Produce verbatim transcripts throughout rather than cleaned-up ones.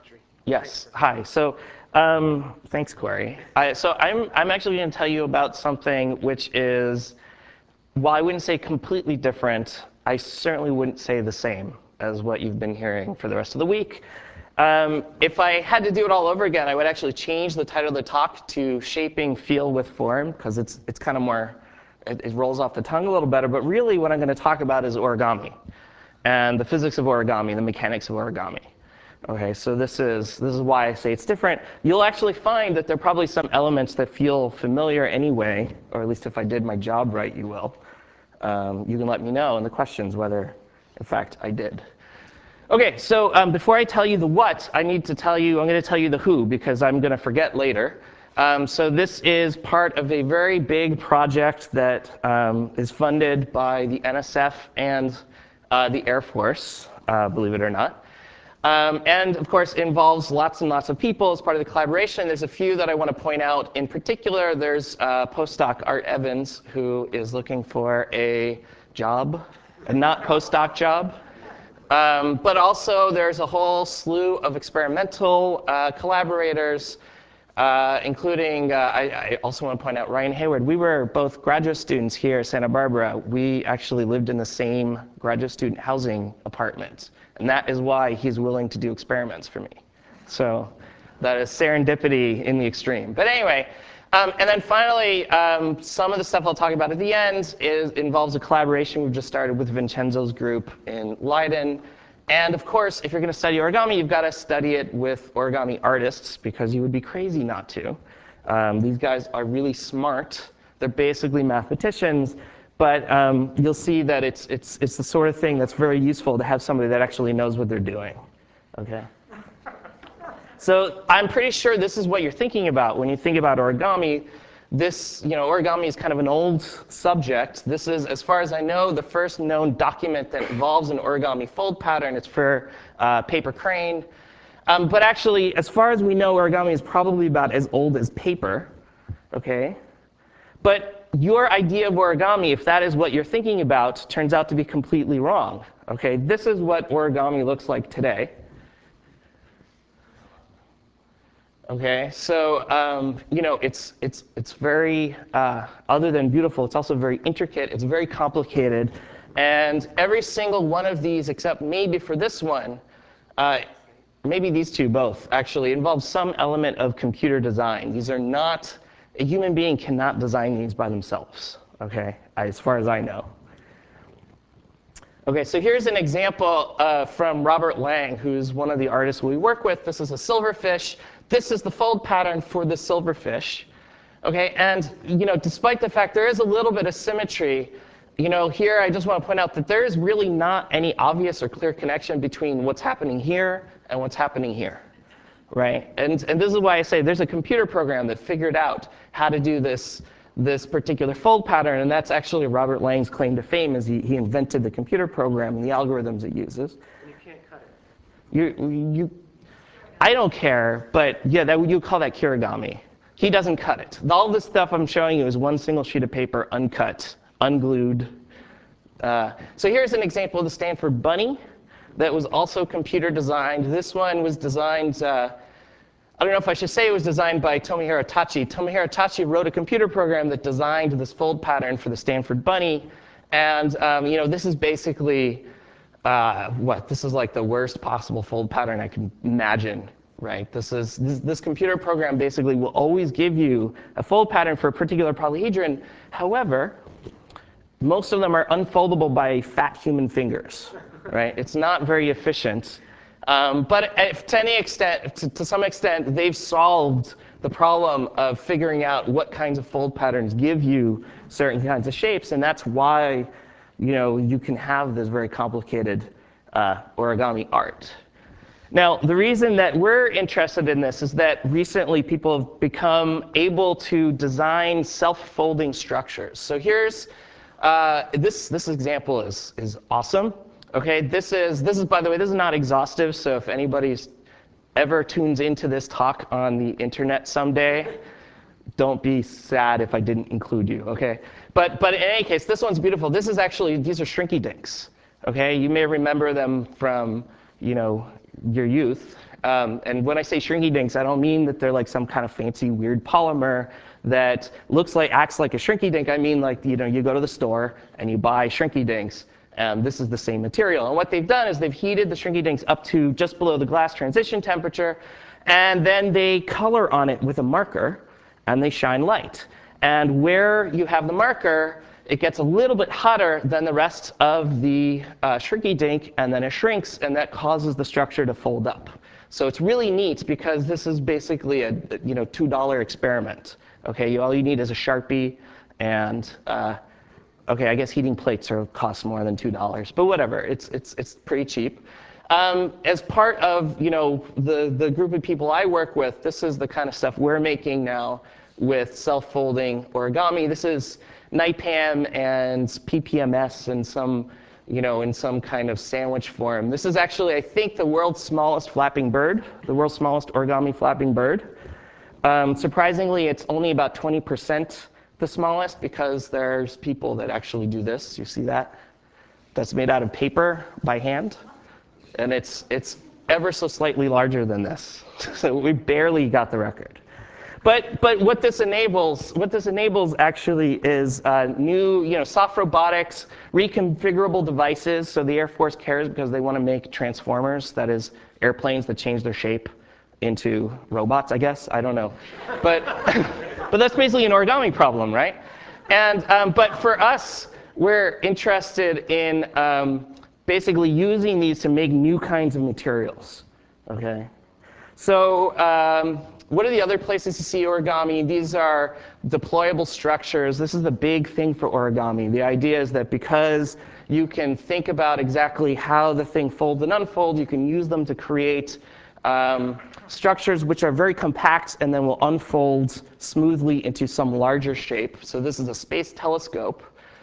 Yes. Hi. So, um, thanks, Corey. I, so I'm I'm actually going to tell you about something which is, while I wouldn't say completely different, I certainly wouldn't say the same as what you've been hearing for the rest of the week. Um, if I had to do it all over again, I would actually change the title of the talk to Shaping Feel with Form, because it's it's kind of more, it, it rolls off the tongue a little better. But really, what I'm going to talk about is origami, and the physics of origami, the mechanics of origami. Okay, so this is this is why I say it's different. You'll actually find that there are probably some elements that feel familiar anyway, or at least if I did my job right, you will. Um, you can let me know in the questions whether, in fact, I did. Okay, so um, before I tell you the what, I need to tell you, I'm going to tell you the who, because I'm going to forget later. Um, so this is part of a very big project that um, is funded by the N S F and uh, the Air Force, uh, believe it or not. Um, and, of course, involves lots and lots of people as part of the collaboration. There's a few that I want to point out. In particular, there's uh, postdoc Art Evans, who is looking for a job, a not postdoc job. Um, but also, there's a whole slew of experimental uh, collaborators, uh, including, uh, I, I also want to point out Ryan Hayward. We were both graduate students here at Santa Barbara. We actually lived in the same graduate student housing apartment. And that is why he's willing to do experiments for me. So that is serendipity in the extreme. But anyway, um, and then finally, um, some of the stuff I'll talk about at the end is, involves a collaboration we've just started with Vincenzo's group in Leiden. And of course, if you're going to study origami, you've got to study it with origami artists, because you would be crazy not to. Um, these guys are really smart. They're basically mathematicians. But um, you'll see that it's, it's, it's the sort of thing that's very useful to have somebody that actually knows what they're doing. Okay? So I'm pretty sure this is what you're thinking about when you think about origami. This, you know, origami is kind of an old subject. This is, as far as I know, the first known document that involves an origami fold pattern. It's for uh, paper crane. Um, but actually, as far as we know, origami is probably about as old as paper. Okay? But your idea of origami, if that is what you're thinking about, turns out to be completely wrong. Okay, this is what origami looks like today. Okay, so um, you know, it's it's it's very uh, other than beautiful, it's also very intricate. It's very complicated, and every single one of these, except maybe for this one, uh, maybe these two both actually, involve some element of computer design. These are not. A human being cannot design these by themselves, okay, as far as I know. Okay, so here's an example uh, from Robert Lang, who's one of the artists we work with. This is a silverfish. This is the fold pattern for the silverfish. Okay, and you know, despite the fact there is a little bit of symmetry, you know, here I just want to point out that there is really not any obvious or clear connection between what's happening here and what's happening here. Right? And, and this is why I say there's a computer program that figured out how to do this, this particular fold pattern, and that's actually Robert Lang's claim to fame, is he, he invented the computer program and the algorithms it uses. And you can't cut it. You, you, I don't care, but yeah, that, you call that kirigami. He doesn't cut it. All this stuff I'm showing you is one single sheet of paper, uncut, unglued. Uh, so here's an example of the Stanford bunny that was also computer designed. This one was designed, uh, I don't know if I should say it was designed by Tomohiro Tachi. Tomohiro Tachi wrote a computer program that designed this fold pattern for the Stanford bunny. And um, you know, this is basically, uh, what, this is like the worst possible fold pattern I can imagine, right? This, is, this, this computer program basically will always give you a fold pattern for a particular polyhedron. However, most of them are unfoldable by fat human fingers, right? It's not very efficient. Um, but if, to any extent, to, to some extent, they've solved the problem of figuring out what kinds of fold patterns give you certain kinds of shapes, and that's why, you know, you can have this very complicated uh, origami art. Now, the reason that we're interested in this is that recently people have become able to design self-folding structures. So here's Uh, this this example is is awesome. Okay, this is this is by the way, this is not exhaustive. So if anybody's ever tunes into this talk on the internet someday, don't be sad if I didn't include you. Okay, but but in any case, this one's beautiful. This is actually, these are Shrinky Dinks. Okay, you may remember them from, you know, your youth. Um, and when I say shrinky dinks, I don't mean that they're like some kind of fancy weird polymer that looks like, acts like a shrinky dink. I mean like, you know, you go to the store and you buy shrinky dinks. And this is the same material. And what they've done is they've heated the shrinky dinks up to just below the glass transition temperature. And then they color on it with a marker, and they shine light. And where you have the marker, it gets a little bit hotter than the rest of the uh, shrinky dink, and then it shrinks, and that causes the structure to fold up. So it's really neat because this is basically a you know two dollar experiment. Okay, you, all you need is a Sharpie, and uh, okay, I guess heating plates are cost more than two dollars, but whatever, it's it's it's pretty cheap. Um, as part of you know the the group of people I work with, this is the kind of stuff we're making now with self-folding origami. This is NIPAM and P P M S and some you know, in some kind of sandwich form. This is actually, I think, the world's smallest flapping bird, the world's smallest origami flapping bird. Um, surprisingly, it's only about twenty percent the smallest because there's people that actually do this. You see that? That's made out of paper by hand. And it's, it's ever so slightly larger than this. So we barely got the record. But, but what this enables, what this enables actually is uh, new, you know, soft robotics, reconfigurable devices. So the Air Force cares because they want to make transformers, that is, airplanes that change their shape into robots, I guess. I don't know. But, but that's basically an origami problem, right? And, um, but for us, we're interested in um, basically using these to make new kinds of materials. Okay? So um, what are the other places to see origami? These are deployable structures. This is the big thing for origami. The idea is that because you can think about exactly how the thing folds and unfolds, you can use them to create um, structures which are very compact and then will unfold smoothly into some larger shape. So this is a space telescope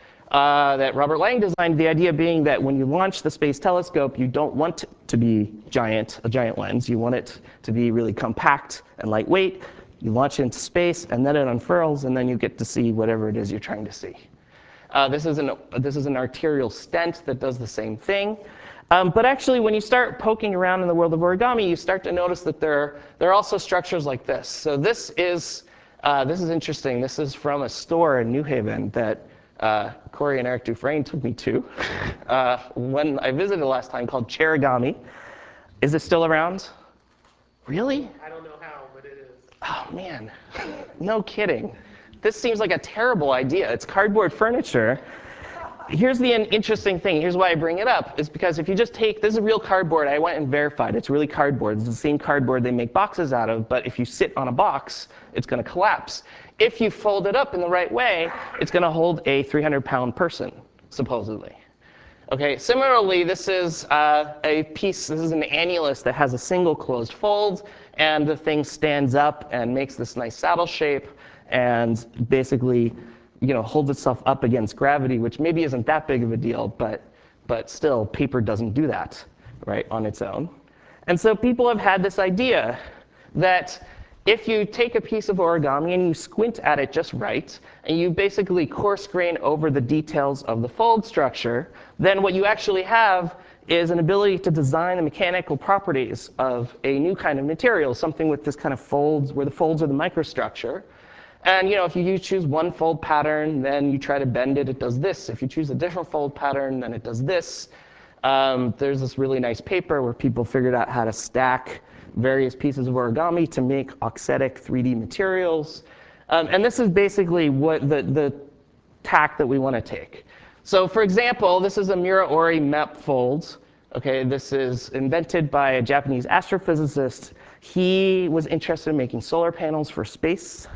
Uh, that Robert Lang designed, the idea being that when you launch the space telescope, you don't want it to be giant, a giant lens. You want it to be really compact and lightweight. You launch it into space, and then it unfurls, and then you get to see whatever it is you're trying to see. Uh, this, is an, this is an arterial stent that does the same thing. Um, but actually, when you start poking around in the world of origami, you start to notice that there, there are also structures like this. So this is, uh, this is interesting. This is from a store in New Haven that Uh, Corey and Eric Dufresne took me to uh, when I visited last time, called Chairigami. Is it still around? Really? I don't know how, but it is. Oh, man. No kidding. This seems like a terrible idea. It's cardboard furniture. Here's the interesting thing. Here's why I bring it up. Is because if you just take, this is real cardboard. I went and verified. It's really cardboard. It's the same cardboard they make boxes out of. But if you sit on a box, it's going to collapse. If you fold it up in the right way, it's going to hold a three hundred pound person, supposedly. Okay. Similarly, this is uh, a piece, this is an annulus that has a single closed fold. And the thing stands up and makes this nice saddle shape and basically you know, holds itself up against gravity, which maybe isn't that big of a deal, but, but still, paper doesn't do that, right, on its own. And so people have had this idea that if you take a piece of origami and you squint at it just right, and you basically coarse grain over the details of the fold structure, then what you actually have is an ability to design the mechanical properties of a new kind of material, something with this kind of folds, where the folds are the microstructure. And you know, if you choose one fold pattern, then you try to bend it, it does this. If you choose a different fold pattern, then it does this. Um, there's this really nice paper where people figured out how to stack various pieces of origami to make auxetic three D materials. Um, and this is basically what the, the tack that we want to take. So for example, this is a Muraori map fold. Okay, this is invented by a Japanese astrophysicist. He was interested in making solar panels for space.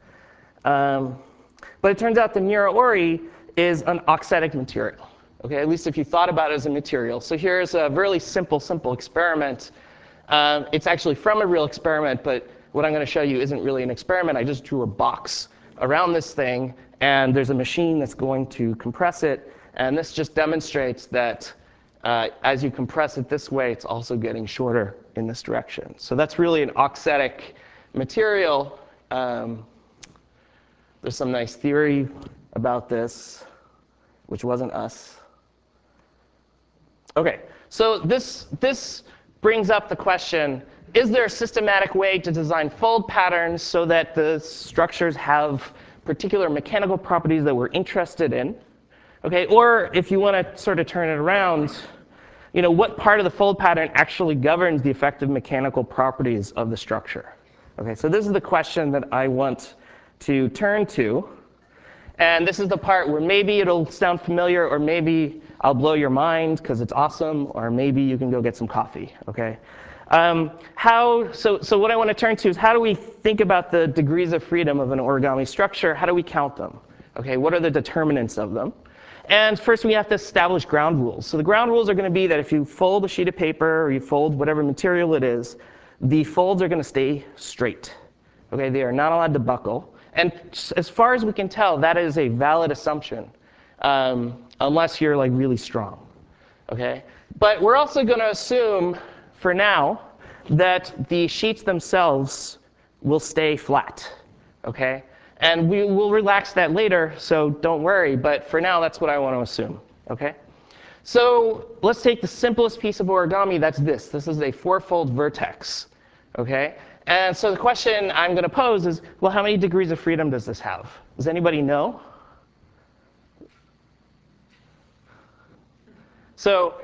Um, but it turns out the Muraori is an auxetic material, okay? At least if you thought about it as a material. So here's a really simple, simple experiment. Um, it's actually from a real experiment, but what I'm going to show you isn't really an experiment. I just drew a box around this thing, and there's a machine that's going to compress it. And this just demonstrates that uh, as you compress it this way, it's also getting shorter in this direction. So that's really an auxetic material. Um, There's some nice theory about this, which wasn't us. OK, so this, this brings up the question is there a systematic way to design fold patterns so that the structures have particular mechanical properties that we're interested in? Okay, or if you want to sort of turn it around, you know, what part of the fold pattern actually governs the effective mechanical properties of the structure? Okay, so this is the question that I want to turn to. And this is the part where maybe it'll sound familiar, or maybe I'll blow your mind because it's awesome, or maybe you can go get some coffee, okay? Um, how, so, so what I want to turn to is how do we think about the degrees of freedom of an origami structure? How do we count them? Okay, what are the determinants of them? And first we have to establish ground rules. So the ground rules are going to be that if you fold a sheet of paper, or you fold whatever material it is, the folds are going to stay straight. Okay, they are not allowed to buckle. And as far as we can tell, that is a valid assumption, um, unless you're like really strong. Okay? But we're also going to assume, for now, that the sheets themselves will stay flat. Okay? And we will relax that later, so don't worry. But for now, that's what I want to assume. Okay? So let's take the simplest piece of origami. That's this. This is a four-fold vertex. Okay? And so the question I'm going to pose is, well, how many degrees of freedom does this have? Does anybody know? So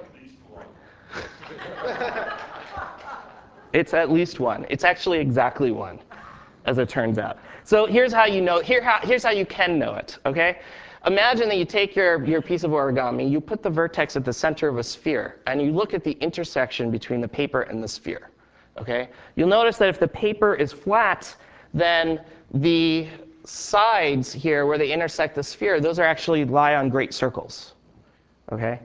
it's at least one. It's actually exactly one, as it turns out. So here's how you know. Here how, here's how you can know it. Okay? Imagine that you take your, your piece of origami, you put the vertex at the center of a sphere, and you look at the intersection between the paper and the sphere. Okay? You'll notice that if the paper is flat, then the sides here where they intersect the sphere, those are actually lie on great circles. Okay?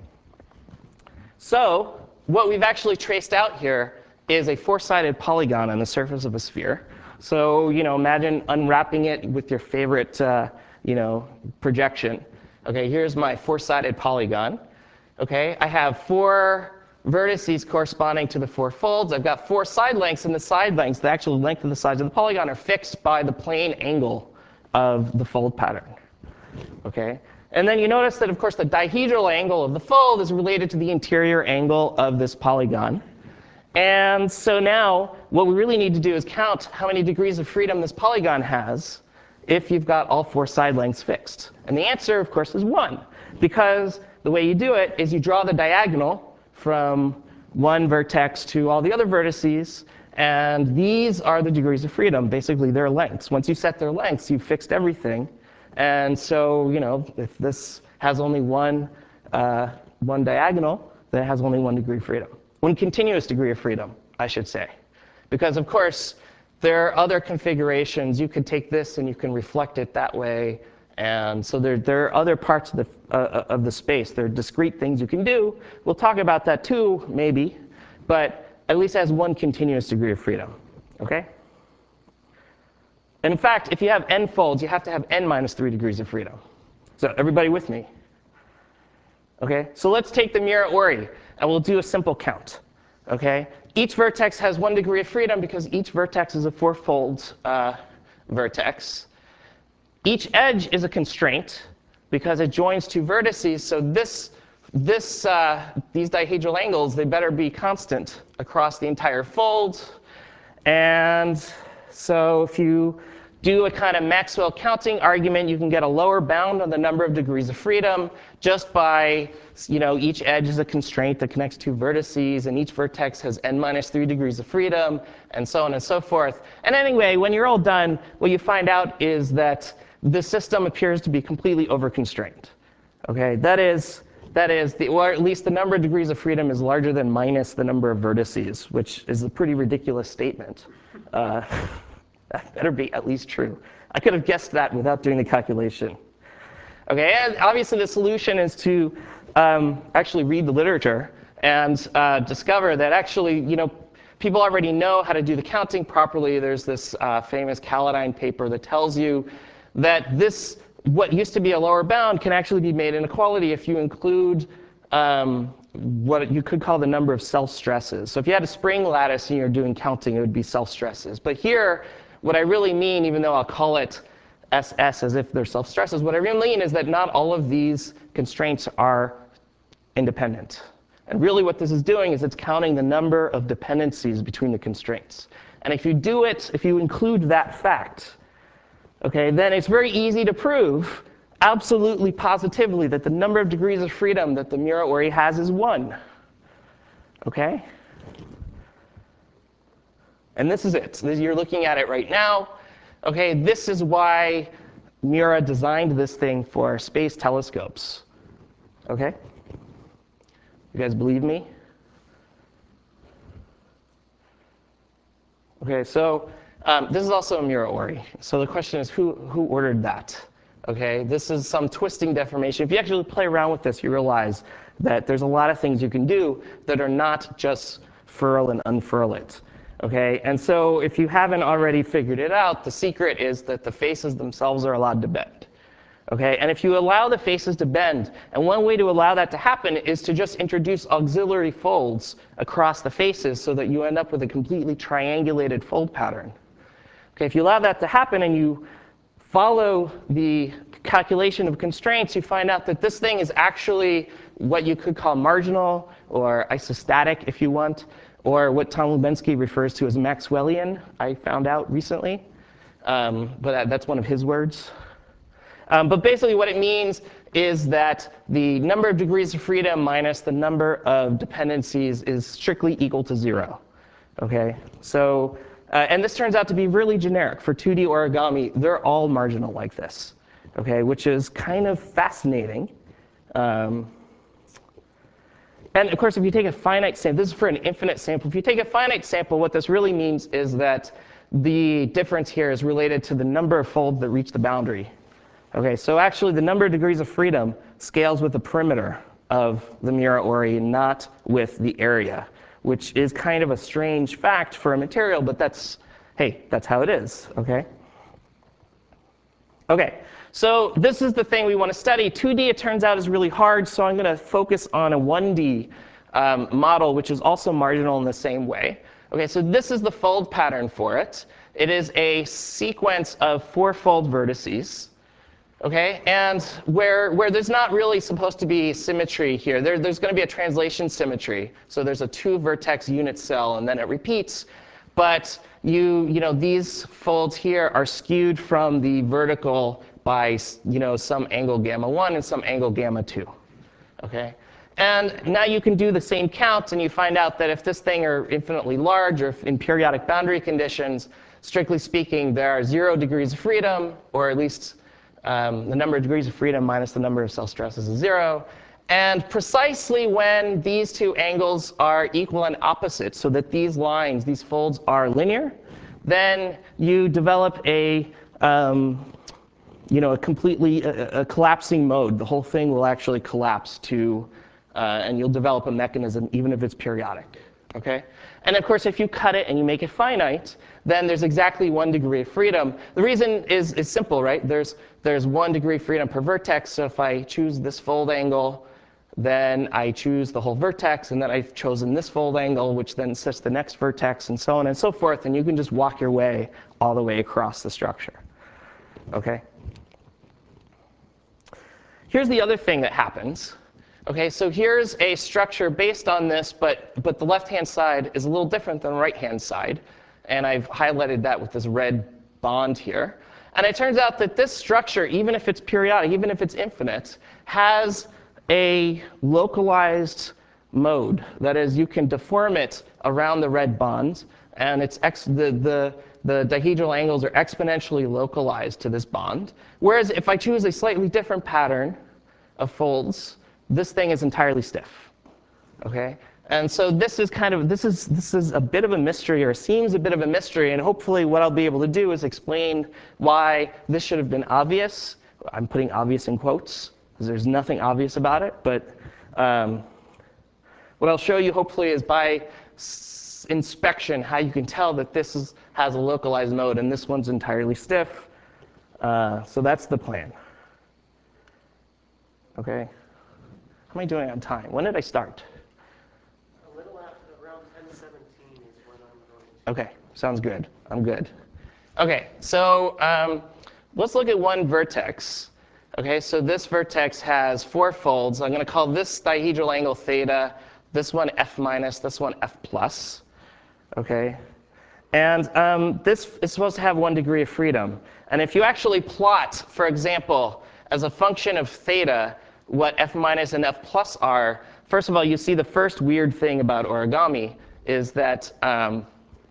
So what we've actually traced out here is a four-sided polygon on the surface of a sphere. So, you know, imagine unwrapping it with your favorite, uh, you know, projection. Okay, here's my four-sided polygon. Okay, I have four vertices corresponding to the four folds. I've got four side lengths, and the side lengths, the actual length of the sides of the polygon, are fixed by the plane angle of the fold pattern. Okay, and then you notice that, of course, the dihedral angle of the fold is related to the interior angle of this polygon. And so now what we really need to do is count how many degrees of freedom this polygon has if you've got all four side lengths fixed. And the answer, of course, is one, because the way you do it is you draw the diagonal from one vertex to all the other vertices, and these are the degrees of freedom, basically their lengths. Once you set their lengths, you've fixed everything. And so, you know, if this has only one, uh, one diagonal, then it has only one degree of freedom. One continuous degree of freedom, I should say. Because, of course, there are other configurations. You could take this and you can reflect it that way. And so there, there are other parts of the, uh, of the space. There are discrete things you can do. We'll talk about that too, maybe. But at least it has one continuous degree of freedom. Okay? And in fact, if you have n folds, you have to have n minus three degrees of freedom. So everybody with me? Okay? So let's take the Miura-Ori, and we'll do a simple count. Okay? Each vertex has one degree of freedom because each vertex is a four-fold uh, vertex. Each edge is a constraint because it joins two vertices. So this, this, uh, these dihedral angles, they better be constant across the entire fold. And so if you do a kind of Maxwell counting argument, you can get a lower bound on the number of degrees of freedom just by, you know, each edge is a constraint that connects two vertices, and each vertex has n minus three degrees of freedom, and so on and so forth. And anyway, when you're all done, what you find out is that the system appears to be completely over-constrained. Okay, that is, that is the, or at least the number of degrees of freedom is larger than minus the number of vertices, which is a pretty ridiculous statement. Uh, That better be at least true. I could have guessed that without doing the calculation. Okay, and obviously the solution is to um, actually read the literature and uh, discover that actually, you know, people already know how to do the counting properly. There's this uh, famous Callodine paper that tells you that this, what used to be a lower bound, can actually be made inequality if you include um, what you could call the number of self-stresses. So if you had a spring lattice and you're doing counting, it would be self-stresses. But here, what I really mean, even though I'll call it S S as if they're self-stresses, what I really mean is that not all of these constraints are independent. And really what this is doing is it's counting the number of dependencies between the constraints. And if you do it, if you include that fact, okay, then it's very easy to prove absolutely positively that the number of degrees of freedom that the Miura-Ori has is one. Okay? And this is it. This, you're looking at it right now. Okay, this is why Miura designed this thing for space telescopes. Okay? You guys believe me? Okay, so um, this is also a Miura-Ori. So the question is, who, who ordered that? Okay, this is some twisting deformation. If you actually play around with this, you realize that there's a lot of things you can do that are not just furl and unfurl it. Okay, and so if you haven't already figured it out, the secret is that the faces themselves are allowed to bend. Okay, and if you allow the faces to bend, and one way to allow that to happen is to just introduce auxiliary folds across the faces so that you end up with a completely triangulated fold pattern. Okay, if you allow that to happen and you follow the calculation of constraints, you find out that this thing is actually what you could call marginal or isostatic if you want, or what Tom Lubensky refers to as Maxwellian, I found out recently. Um, but that, that's one of his words. Um, but basically what it means is that the number of degrees of freedom minus the number of dependencies is strictly equal to zero. Okay? So, uh, and this turns out to be really generic. For two D origami, they're all marginal like this, okay? Which is kind of fascinating. Um, and of course, if you take a finite sample, this is for an infinite sample. If you take a finite sample, what this really means is that the difference here is related to the number of folds that reach the boundary. Okay, so actually the number of degrees of freedom scales with the perimeter of the Miura-Ori, not with the area, which is kind of a strange fact for a material, but that's, hey, that's how it is, okay? Okay, so this is the thing we want to study. two D, it turns out, is really hard, so I'm going to focus on a one D um, model, which is also marginal in the same way. Okay, so this is the fold pattern for it. It is a sequence of four-fold vertices. Okay, and where, where there's not really supposed to be symmetry here, there, there's going to be a translation symmetry. So there's a two-vertex unit cell, and then it repeats. But you, you know, these folds here are skewed from the vertical by you know, some angle gamma one and some angle gamma two. Okay? And now you can do the same count, and you find out that if this thing are infinitely large, or if in periodic boundary conditions, strictly speaking, there are zero degrees of freedom, or at least Um, the number of degrees of freedom minus the number of cell stresses is zero. And precisely when these two angles are equal and opposite, so that these lines, these folds are linear, then you develop a, um, you know, a completely a, a collapsing mode. The whole thing will actually collapse to, uh, and you'll develop a mechanism even if it's periodic. Okay? And of course, if you cut it and you make it finite, then there's exactly one degree of freedom. The reason is, is simple, right? There's, there's one degree of freedom per vertex. So if I choose this fold angle, then I choose the whole vertex. And then I've chosen this fold angle, which then sets the next vertex, and so on and so forth. And you can just walk your way all the way across the structure. Okay? Here's the other thing that happens. Okay, so here's a structure based on this, but, but the left-hand side is a little different than the right-hand side. And I've highlighted that with this red bond here. And it turns out that this structure, even if it's periodic, even if it's infinite, has a localized mode. That is, you can deform it around the red bond, and it's ex the, the, the dihedral angles are exponentially localized to this bond. Whereas if I choose a slightly different pattern of folds, this thing is entirely stiff. Okay? And so this is kind of, this is, this is a bit of a mystery, or seems a bit of a mystery, and hopefully what I'll be able to do is explain why this should have been obvious. I'm putting obvious in quotes, because there's nothing obvious about it, but um, what I'll show you hopefully is by s inspection how you can tell that this is, has a localized mode, and this one's entirely stiff. Uh, so that's the plan. Okay? How am I doing on time? When did I start? A little after, around ten seventeen is when I'm going to. Okay, sounds good. I'm good. Okay, so um, let's look at one vertex. Okay, so this vertex has four folds. I'm going to call this dihedral angle theta. this one F minus, this one F plus, okay? And um, this is supposed to have one degree of freedom. And if you actually plot, for example, as a function of theta, what F minus and F plus are, first of all, you see the first weird thing about origami is that, um,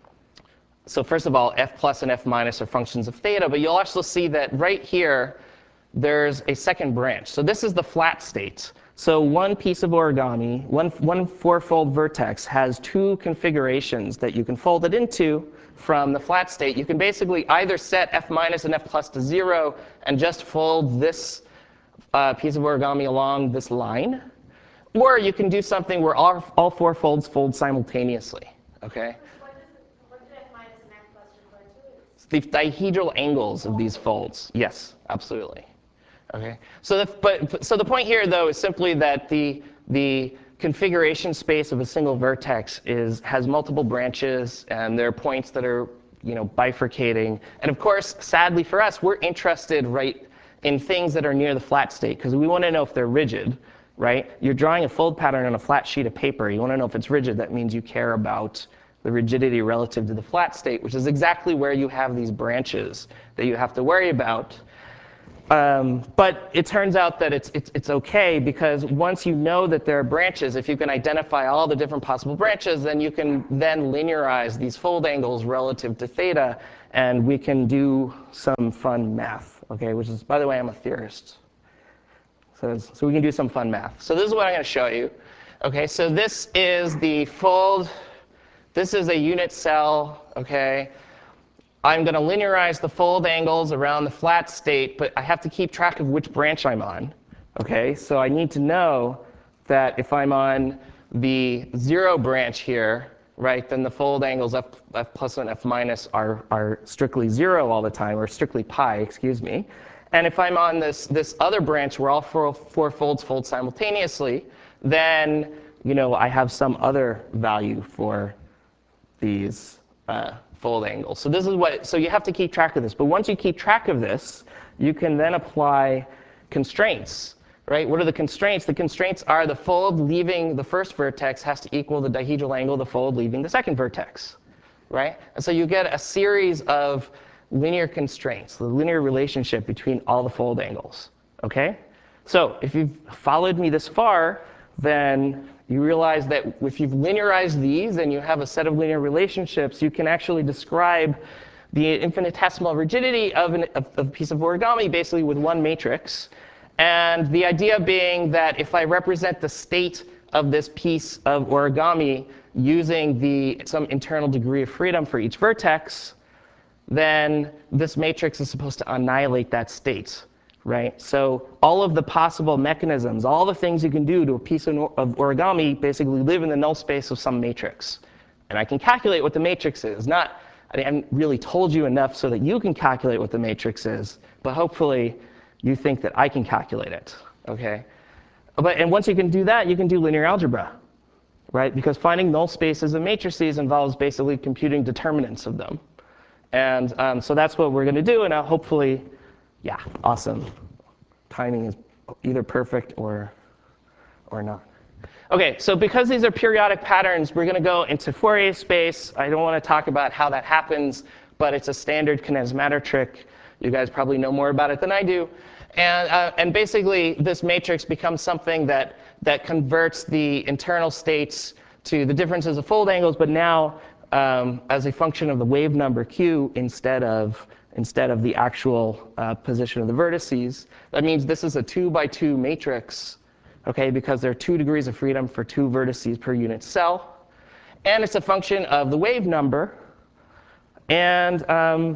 so first of all, F plus and F minus are functions of theta, but you'll also see that right here, there's a second branch. So this is the flat state. So one piece of origami, one, one four-fold vertex, has two configurations that you can fold it into from the flat state. You can basically either set F minus and F plus to zero and just fold this uh, piece of origami along this line, or you can do something where all, all four folds fold simultaneously. Okay? What, does it, what do F minus and F plus refer to? The dihedral angles of these folds. Yes, absolutely. Okay. So, the, but so the point here, though, is simply that the the configuration space of a single vertex is has multiple branches, and there are points that are, you know, bifurcating. And of course, sadly for us, we're interested right in things that are near the flat state because we want to know if they're rigid. Right? You're drawing a fold pattern on a flat sheet of paper. You want to know if it's rigid. That means you care about the rigidity relative to the flat state, which is exactly where you have these branches that you have to worry about. Um, but it turns out that it's, it's, it's OK, because once you know that there are branches, if you can identify all the different possible branches, then you can then linearize these fold angles relative to theta, and we can do some fun math, OK? Which is, by the way, I'm a theorist. So, so we can do some fun math. So this is what I'm going to show you. OK, so this is the fold. This is a unit cell, OK? I'm going to linearize the fold angles around the flat state, but I have to keep track of which branch I'm on. Okay, so I need to know that if I'm on the zero branch here, right, then the fold angles F, F plus and F minus are, are strictly zero all the time, or strictly pi, excuse me. And if I'm on this, this other branch where all four, four folds fold simultaneously, then you know, I have some other value for these uh, fold angles. So this is what, so you have to keep track of this. But once you keep track of this, you can then apply constraints, right? What are the constraints? The constraints are the fold leaving the first vertex has to equal the dihedral angle of the fold leaving the second vertex, right? And so you get a series of linear constraints, the linear relationship between all the fold angles, okay? So if you've followed me this far, then you realize that if you've linearized these and you have a set of linear relationships, you can actually describe the infinitesimal rigidity of, an, of a piece of origami basically with one matrix. And the idea being that if I represent the state of this piece of origami using the, some internal degree of freedom for each vertex, then this matrix is supposed to annihilate that state. Right? So all of the possible mechanisms, all the things you can do to a piece of origami basically live in the null space of some matrix. And I can calculate what the matrix is. Not, I haven't really told you enough so that you can calculate what the matrix is, but hopefully you think that I can calculate it. Okay? But, and once you can do that, you can do linear algebra. Right? Because finding null spaces of matrices involves basically computing determinants of them. And um, so that's what we're going to do, and I'll hopefully. Yeah, awesome. Timing is either perfect or, or not. OK, so because these are periodic patterns, we're going to go into Fourier space. I don't want to talk about how that happens, but it's a standard condensed matter trick. You guys probably know more about it than I do. And, uh, and basically, this matrix becomes something that, that converts the internal states to the differences of fold angles, but now um, as a function of the wave number q instead of instead of the actual uh, position of the vertices. That means this is a two by two matrix, okay, because there are two degrees of freedom for two vertices per unit cell. And it's a function of the wave number. And um,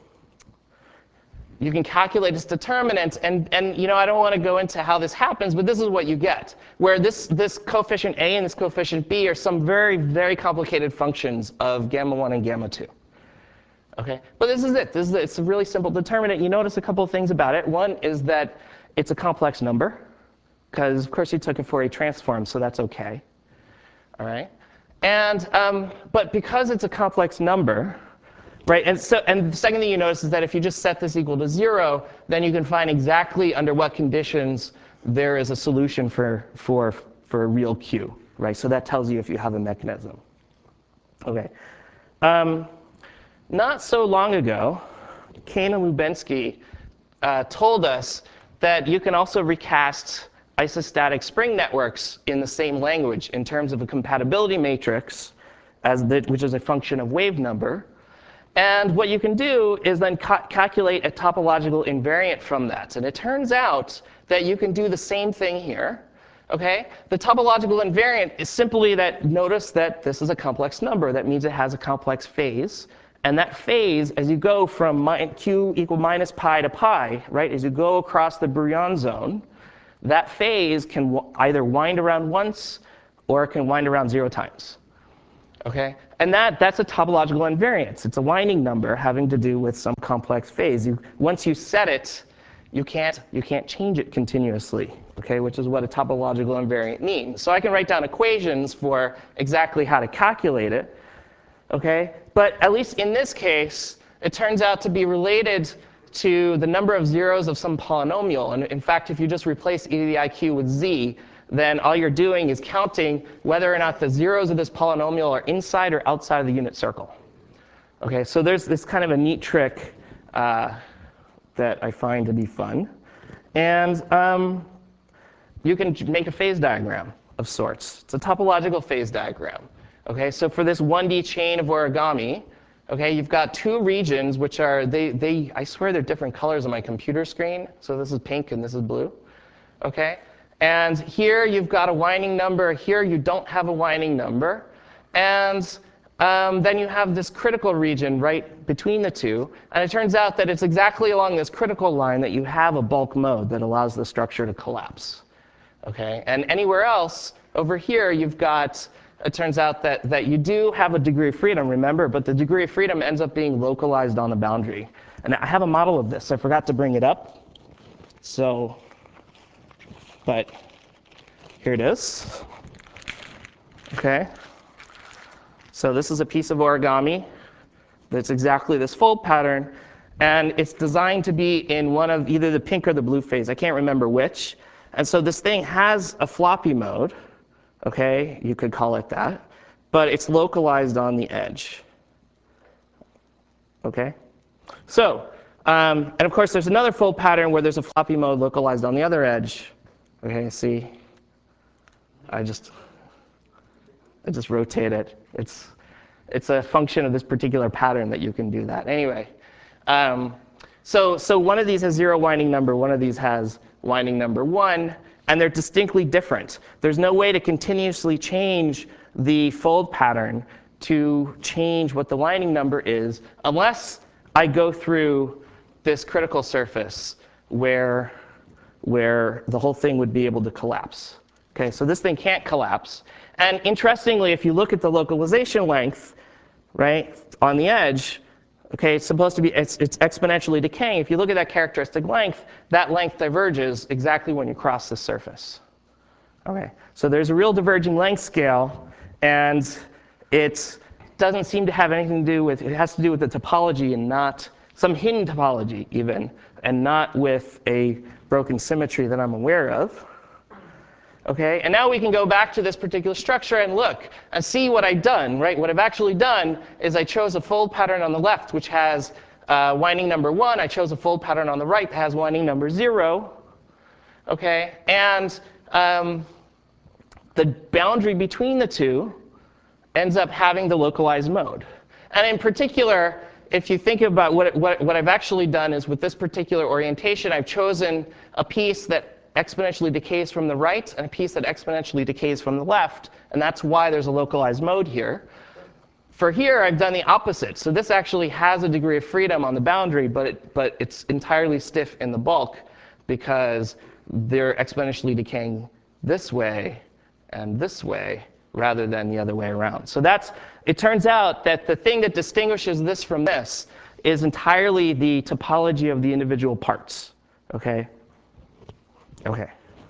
you can calculate its determinant. And, and you know, I don't want to go into how this happens, but this is what you get, where this, this coefficient A and this coefficient B are some very, very complicated functions of gamma one and gamma two. Okay, but this is it. This is it. It's a really simple determinant. You notice a couple of things about it. One is that it's a complex number, because of course you took it for a transform, so that's OK. All right, and um, but because it's a complex number, right? And so, and the second thing you notice is that if you just set this equal to zero, then you can find exactly under what conditions there is a solution for for for real Q. right? So that tells you if you have a mechanism. Okay. Um, not so long ago, Kane and Lubensky uh, told us that you can also recast isostatic spring networks in the same language in terms of a compatibility matrix, as the, which is a function of wave number. And what you can do is then ca calculate a topological invariant from that. And it turns out that you can do the same thing here. Okay? The topological invariant is simply that, notice that this is a complex number. That means it has a complex phase. And that phase, as you go from q equal minus pi to pi, right, as you go across the Brouillon zone, that phase can w either wind around once or it can wind around zero times. Okay? And that, that's a topological invariance. It's a winding number having to do with some complex phase. You, once you set it, you can't, you can't change it continuously, okay, which is what a topological invariant means. So I can write down equations for exactly how to calculate it. Okay? But at least in this case, it turns out to be related to the number of zeros of some polynomial. And in fact, if you just replace e to the iq with z, then all you're doing is counting whether or not the zeros of this polynomial are inside or outside of the unit circle. Okay? So there's this kind of a neat trick uh, that I find to be fun. And um, you can make a phase diagram of sorts. It's a topological phase diagram. Okay, so for this one D chain of origami, okay, you've got two regions which are, they, they, I swear they're different colors on my computer screen. So this is pink and this is blue. Okay, and here you've got a winding number. Here you don't have a winding number. And um, then you have this critical region right between the two. And it turns out that it's exactly along this critical line that you have a bulk mode that allows the structure to collapse. Okay, and anywhere else, over here, you've got, it turns out that, that you do have a degree of freedom, remember, but the degree of freedom ends up being localized on the boundary. And I have a model of this. I forgot to bring it up. So, but here it is. Okay. So this is a piece of origami that's exactly this fold pattern. And it's designed to be in one of either the pink or the blue phase. I can't remember which. And so this thing has a floppy mode. Okay, you could call it that. But it's localized on the edge. Okay? So, um, and of course, there's another fold pattern where there's a floppy mode localized on the other edge. Okay, see? I just, I just rotate it. It's, it's a function of this particular pattern that you can do that. Anyway, um, so, so one of these has zero winding number. One of these has winding number one. And they're distinctly different. There's no way to continuously change the fold pattern to change what the winding number is unless I go through this critical surface where, where the whole thing would be able to collapse. Okay, so this thing can't collapse. And interestingly, if you look at the localization length, right, on the edge, okay, it's supposed to be, it's, it's exponentially decaying. If you look at that characteristic length, that length diverges exactly when you cross the surface. Okay, so there's a real diverging length scale, and it doesn't seem to have anything to do with, it has to do with the topology and not, some hidden topology even, and not with a broken symmetry that I'm aware of. Okay, and now we can go back to this particular structure and look and see what I've done, right? What I've actually done is I chose a fold pattern on the left, which has uh, winding number one. I chose a fold pattern on the right that has winding number zero. Okay, and um, the boundary between the two ends up having the localized mode. And in particular, if you think about what, what, what I've actually done is with this particular orientation, I've chosen a piece that exponentially decays from the right and a piece that exponentially decays from the left. And that's why there's a localized mode here. For here, I've done the opposite. So this actually has a degree of freedom on the boundary, but, it, but it's entirely stiff in the bulk because they're exponentially decaying this way and this way rather than the other way around. So that's, it turns out that the thing that distinguishes this from this is entirely the topology of the individual parts. Okay? Okay.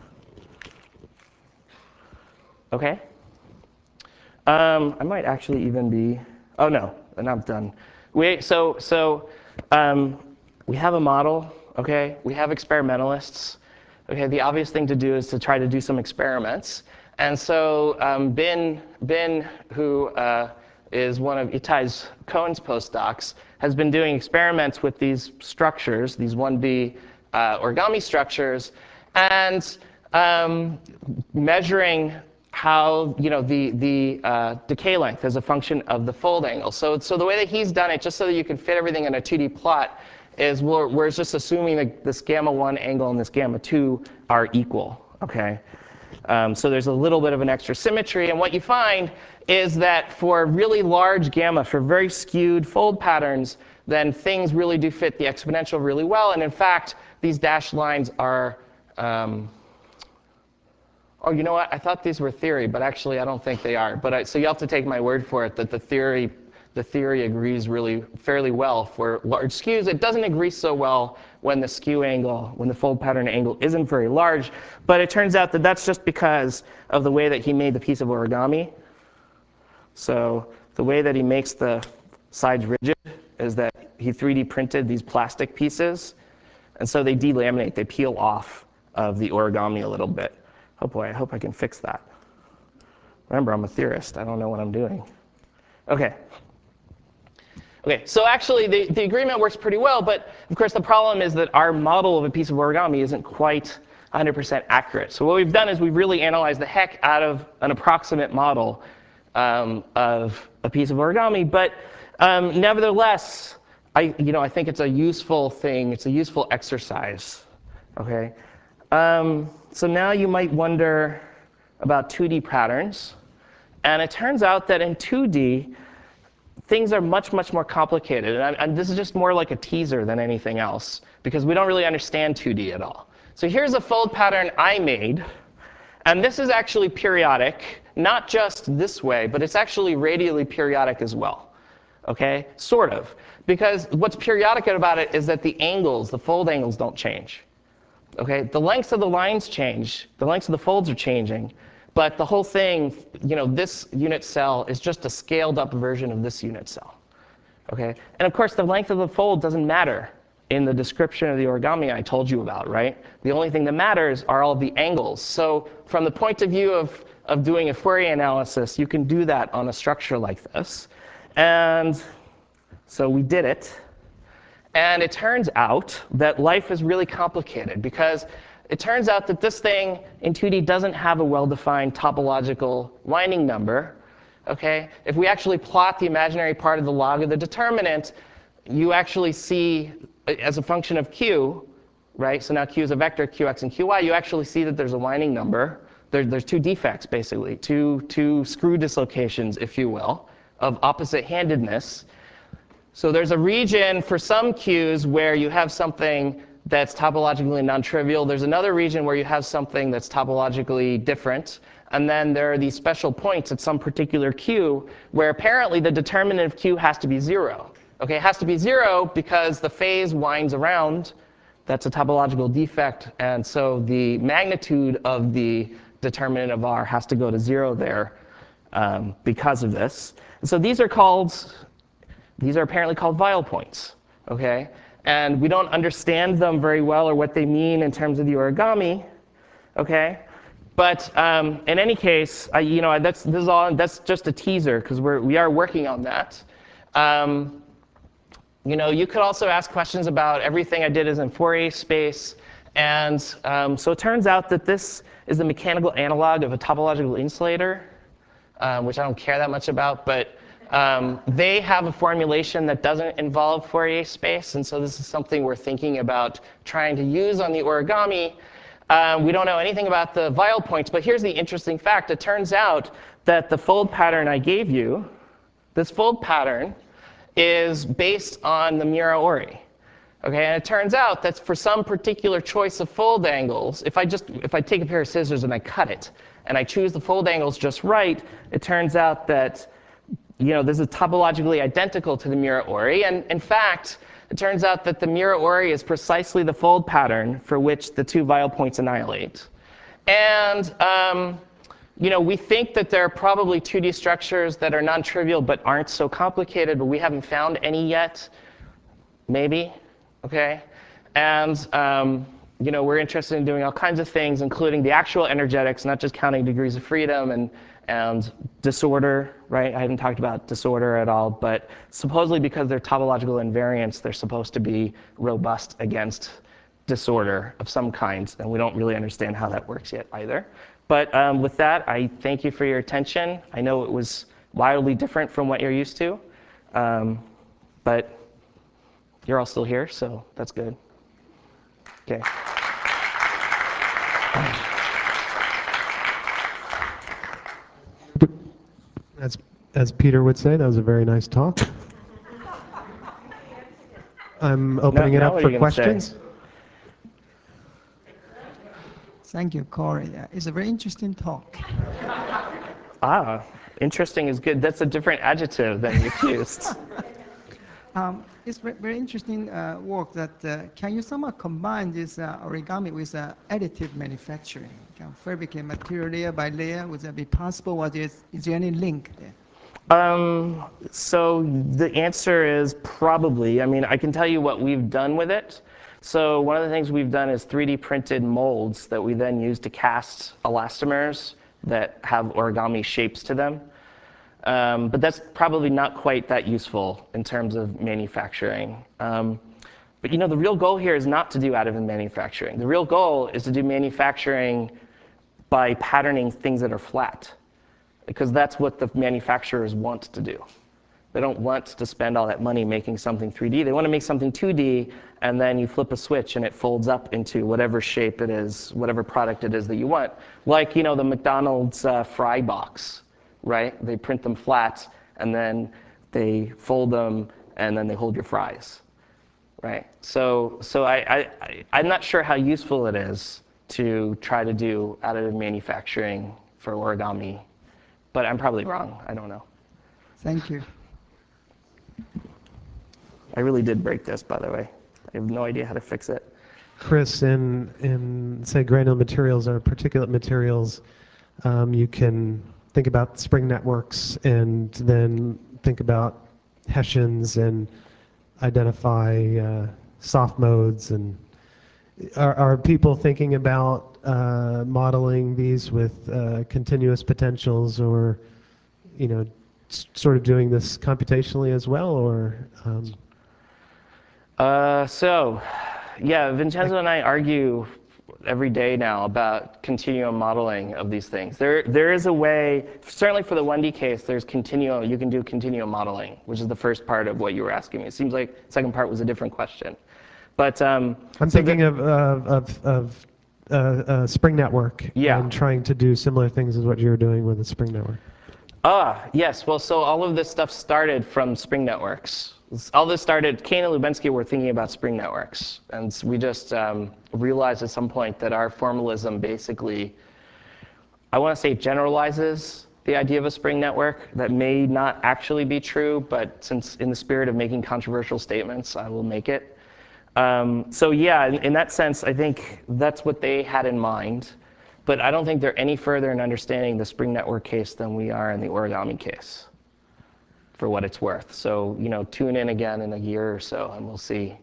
Okay? Um, I might actually even be, oh no, and I'm done. We, so so um, we have a model, okay? We have experimentalists. Okay, the obvious thing to do is to try to do some experiments. And so um, Bin, Bin, who uh, is one of Itai's Cohen's postdocs, has been doing experiments with these structures, these one D uh, origami structures, and um, measuring how, you know, the, the uh, decay length as a function of the fold angle. So, so the way that he's done it, just so that you can fit everything in a two D plot, is we're, we're just assuming that this gamma one angle and this gamma two are equal, okay? Um, so there's a little bit of an extra symmetry. And what you find is that for really large gamma, for very skewed fold patterns, then things really do fit the exponential really well. And in fact, these dashed lines are, um, oh, you know what? I thought these were theory, but actually I don't think they are. But I, so you have to take my word for it that the theory, the theory agrees really fairly well for large skews. It doesn't agree so well when the skew angle, when the fold pattern angle isn't very large. But it turns out that that's just because of the way that he made the piece of origami. So the way that he makes the sides rigid is that he three D printed these plastic pieces. And so they delaminate, they peel off of the origami a little bit. Oh boy, I hope I can fix that. Remember, I'm a theorist. I don't know what I'm doing. OK. OK, so actually, the, the agreement works pretty well. But of course, the problem is that our model of a piece of origami isn't quite one hundred percent accurate. So what we've done is we've really analyzed the heck out of an approximate model um, of a piece of origami. But um, nevertheless, I, you know, I think it's a useful thing. It's a useful exercise. OK. Um, so now you might wonder about two D patterns. And it turns out that in two D, things are much, much more complicated. And, I, and this is just more like a teaser than anything else, because we don't really understand two D at all. So here's a fold pattern I made. And this is actually periodic, not just this way, but it's actually radially periodic as well. OK? Sort of. Because what's periodic about it is that the angles, the fold angles, don't change. OK? The lengths of the lines change. The lengths of the folds are changing. But the whole thing, you know, this unit cell is just a scaled up version of this unit cell. OK? And of course, the length of the fold doesn't matter in the description of the origami I told you about, right? The only thing that matters are all the angles. So from the point of view of, of doing a Fourier analysis, you can do that on a structure like this. And so we did it. And it turns out that life is really complicated, because it turns out that this thing in two D doesn't have a well-defined topological winding number. Okay? If we actually plot the imaginary part of the log of the determinant, you actually see, as a function of q, right? So now q is a vector, qx and qy. You actually see that there's a winding number. There, there's two defects, basically, two, two screw dislocations, if you will, of opposite-handedness. So there's a region for some q's where you have something that's topologically non-trivial. There's another region where you have something that's topologically different. And then there are these special points at some particular q where apparently the determinant of q has to be zero. Okay, it has to be zero because the phase winds around. That's a topological defect. And so the magnitude of the determinant of R has to go to zero there um, because of this. And so these are called These are apparently called Weyl points, okay? And we don't understand them very well or what they mean in terms of the origami, okay? But um, in any case, I, you know, that's this is all. That's just a teaser, because we're we are working on that. Um, you know, you could also ask questions about everything I did is in Fourier space, and um, so it turns out that this is the mechanical analog of a topological insulator, um, which I don't care that much about, but. Um, they have a formulation that doesn't involve Fourier space, and so this is something we're thinking about trying to use on the origami. Um, we don't know anything about the Weyl points, but here's the interesting fact. It turns out that the fold pattern I gave you, this fold pattern, is based on the Muraori. Okay, and it turns out that for some particular choice of fold angles, if I just if I take a pair of scissors and I cut it, and I choose the fold angles just right, it turns out that you know, this is topologically identical to the Muraori. And in fact, it turns out that the Muraori is precisely the fold pattern for which the two Weyl points annihilate. And um, you know, we think that there are probably two D structures that are non-trivial but aren't so complicated, but we haven't found any yet. Maybe. Okay? And um, you know, we're interested in doing all kinds of things, including the actual energetics, not just counting degrees of freedom and, and disorder, right? I haven't talked about disorder at all, but supposedly because they're topological invariants, they're supposed to be robust against disorder of some kind, and we don't really understand how that works yet either. But um, with that, I thank you for your attention. I know it was wildly different from what you're used to, um, but you're all still here, so that's good. Okay. As, as Peter would say, that was a very nice talk. I'm opening Now- it now up what are for you gonna say? questions. Thank you, Corey. Uh, It's a very interesting talk. Ah, interesting is good. That's a different adjective than you used. Um, it's very, very interesting uh, work that uh, can you somehow combine this uh, origami with uh, additive manufacturing? Can fabricate material layer by layer? Would that be possible? Or is, is there any link there? Um, so the answer is probably. I mean, I can tell you what we've done with it. So one of the things we've done is three D printed molds that we then use to cast elastomers that have origami shapes to them. Um, but that's probably not quite that useful in terms of manufacturing. Um, but you know, the real goal here is not to do additive manufacturing. The real goal is to do manufacturing by patterning things that are flat, because that's what the manufacturers want to do. They don't want to spend all that money making something three D. They want to make something two D, and then you flip a switch and it folds up into whatever shape it is, whatever product it is that you want. Like, you know, the McDonald's uh, fry box, right? They print them flat, and then they fold them, and then they hold your fries, right? So, so I, I, I, I'm not sure how useful it is to try to do additive manufacturing for origami, but I'm probably wrong. I don't know. Thank you. I really did break this, by the way. I have no idea how to fix it. Chris, in, in say, granular materials or particulate materials, um, you can think about spring networks and then think about Hessians and identify uh, soft modes. And are, are people thinking about uh, modeling these with uh, continuous potentials, or, you know, s- sort of doing this computationally as well, or? Um, Uh, so, yeah, Vincenzo and I argue every day now about continuum modeling of these things. There, there is a way, certainly for the one D case, there's continuum, you can do continuum modeling, which is the first part of what you were asking me. It seems like the second part was a different question. But um, I'm so thinking the, of, of, of, of uh, uh, Spring Network Yeah. and trying to do similar things as what you're doing with the Spring Network. Ah, yes. Well, so all of this stuff started from Spring Networks. All this started, Kane and Lubensky were thinking about Spring Networks. And we just um, realized at some point that our formalism basically, I want to say, generalizes the idea of a Spring Network. That may not actually be true, but since in the spirit of making controversial statements, I will make it. Um, so yeah, in, in that sense, I think that's what they had in mind. But I don't think they're any further in understanding the Spring Network case than we are in the origami case, for what it's worth. So, you know, tune in again in a year or so, and we'll see.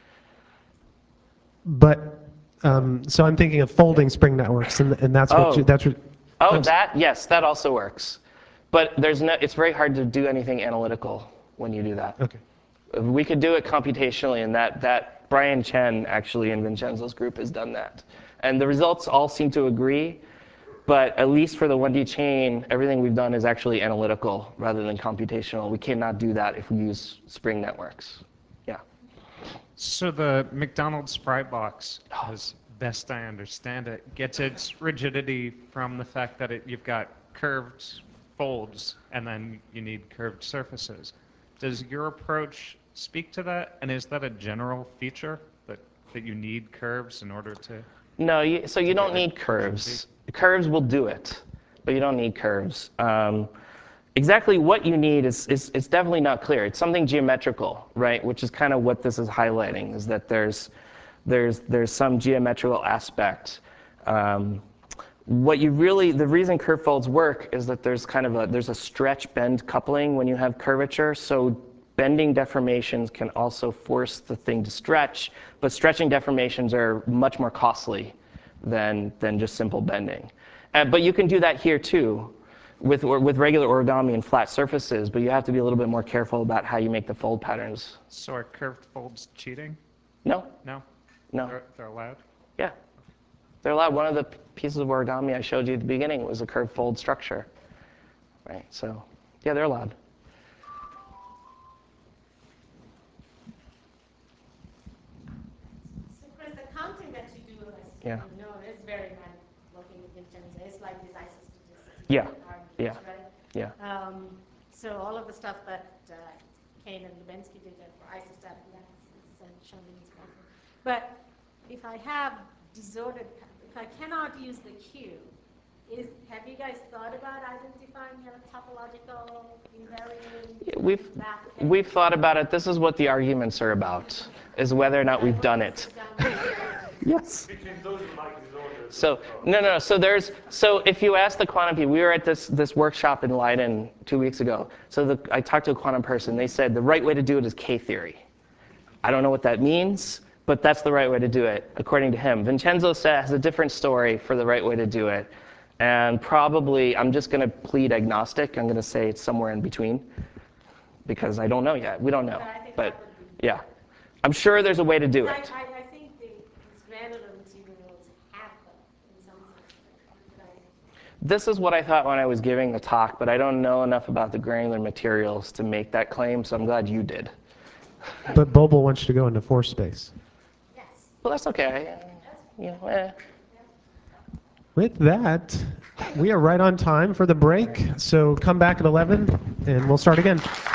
But, um, so I'm thinking of folding Spring Networks, and, and that's what Oh. you, that's what, Oh, Oops. that? Yes, that also works. But there's no, it's very hard to do anything analytical when you do that. okay. We could do it computationally, and that, that Brian Chen, actually, in Vincenzo's group, has done that. And the results all seem to agree, but at least for the one D chain, everything we've done is actually analytical rather than computational. We cannot do that if we use Spring Networks. Yeah. So the McDonald's fry box, as best I understand it, gets its rigidity from the fact that it, you've got curved folds and then you need curved surfaces. Does your approach speak to that? And is that a general feature, that, that you need curves in order to? No, you, so you don't get it need curves. Curves will do it, but you don't need curves. Um, exactly what you need is, is it's definitely not clear. It's something geometrical, right? Which is kind of what this is highlighting, is that there's there's there's some geometrical aspect. Um, what you really, the reason curve folds work is that there's kind of a there's a stretch bend coupling when you have curvature. So bending deformations can also force the thing to stretch, but stretching deformations are much more costly than, than just simple bending. Uh, but you can do that here too, with, or, with regular origami and flat surfaces, but you have to be a little bit more careful about how you make the fold patterns. So are curved folds cheating? No, No? no. They're, they're allowed? Yeah. They're allowed. One of the pieces of origami I showed you at the beginning was a curved fold structure. Right, so yeah, they're allowed. So Chris, the counting that you do, as Yeah. you know, is very mad looking in terms of, it's like this isostatistics. Yeah. arguments, Yeah. Right? Yeah. Um, so all of the stuff that uh, Kane and Lubensky did for isostatic lattices and shown in this paper. But if I have disordered, if I cannot use the Q, is, have you guys thought about identifying a topological invariant? We've, we've thought about it. This is what the arguments are about, is whether or not we've done it. Yes. So no, no. So there's so if you ask the quantum people, we were at this this workshop in Leiden two weeks ago. So the, I talked to a quantum person. They said the right way to do it is K-theory. I don't know what that means, but that's the right way to do it, according to him. Vincenzo has a different story for the right way to do it, and probably I'm just going to plead agnostic. I'm going to say it's somewhere in between, because I don't know yet. We don't know, but yeah, I'm sure there's a way to do it. I, I, I think the, these granular materials have them in some sense. Right? This is what I thought when I was giving the talk, but I don't know enough about the granular materials to make that claim, so I'm glad you did. But Boble wants you to go into force space. Yes. Well, that's okay. You know, eh. With that, we are right on time for the break. So come back at eleven, and we'll start again.